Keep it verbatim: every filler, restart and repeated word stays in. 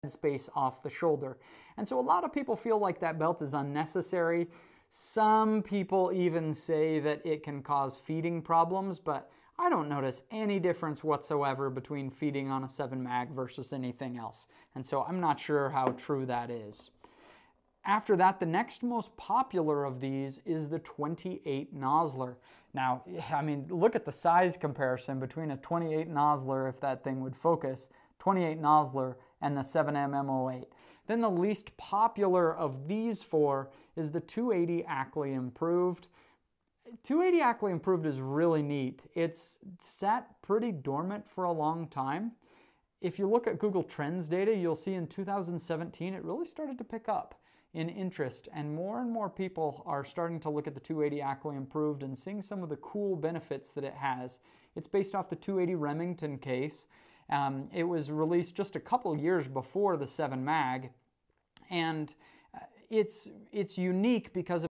space off the shoulder. And so a lot of people feel like that belt is unnecessary. Some people even say that it can cause feeding problems, but I don't notice any difference whatsoever between feeding on a seven mag versus anything else. And so I'm not sure how true that is. After that, the next most popular of these is the twenty-eight Nosler. Now, I mean, look at the size comparison between a twenty-eight Nosler, if that thing would focus, twenty-eight Nosler, and the seven M M oh eight. Then the least popular of these four is the two eighty Ackley Improved. two eighty Ackley Improved is really neat. It's sat pretty dormant for a long time. If you look at Google Trends data, you'll see in two thousand seventeen it really started to pick up in interest, and more and more people are starting to look at the two eighty Ackley Improved and seeing some of the cool benefits that it has. It's based off the two eighty Remington case. Um, it was released just a couple years before the seven mag, and it's, it's unique because of